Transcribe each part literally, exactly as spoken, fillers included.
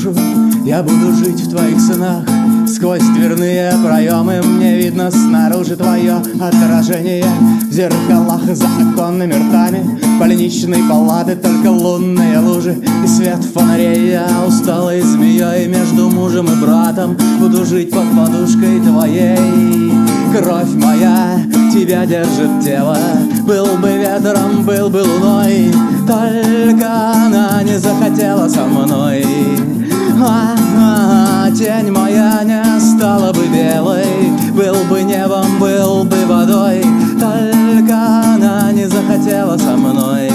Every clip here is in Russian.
душу, я буду жить в твоих снах. Сквозь дверные проемы мне видно снаружи твое отражение. В зеркалах за оконными ртами больничной палаты только лунные лужи и свет фонарей. Я усталой змеей между мужем и братом буду жить под подушкой твоей. Кровь моя тебя держит тело, был бы ветром, был бы луной, только она не захотела со мной. А-а-а, тень моя не стала бы белой, был бы небом, был бы водой, только она не захотела со мной.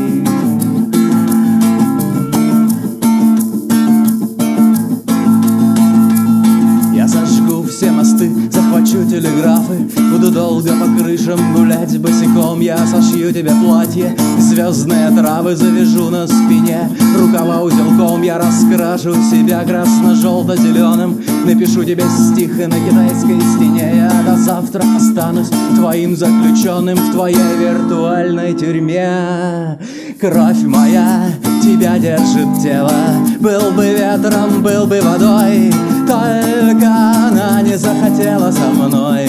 Я сожгу все мосты, захвачу телеграфы, буду долго по крышам гулять босиком. Я сошью тебе платье, звездные травы завяжу на спине, рукава узелком. Я раскрашу себя красно-желто-зеленым, напишу тебе стих на китайской стене. Я до завтра останусь твоим заключенным в твоей виртуальной тюрьме. Кровь моя тебя держит тело, был бы ветром, был бы водой, только она не захотела со мной.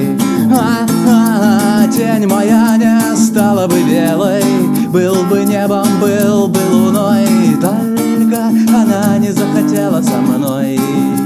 А-а-а, тень моя не стала бы белой, был бы небом, был бы луной, только она не захотела со мной.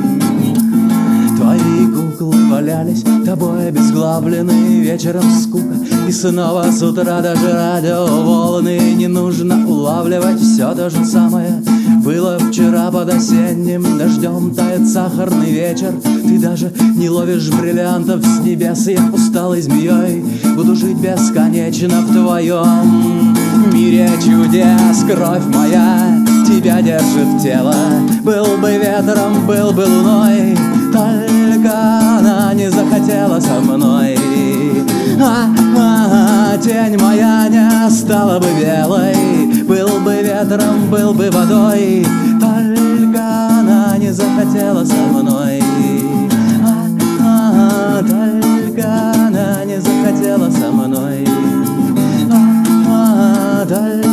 Твои куклы валялись, тобой обезглавлены, вечером скука, и снова с утра даже радиоволны. Не нужно улавливать, все то же самое было вчера под осенним дождем. Тает сахарный вечер, ты даже не ловишь бриллиантов с небес. Я усталой змеей буду жить бесконечно в твоем мире чудес. Кровь моя тебя держит тело, был бы ветром, был бы луной, только она не захотела со мной. А-а-а, тень моя не стала бы белой, был бы ветром, был бы водой, только она не захотела со мной. А-а-а, только она не захотела со мной. А-а-а,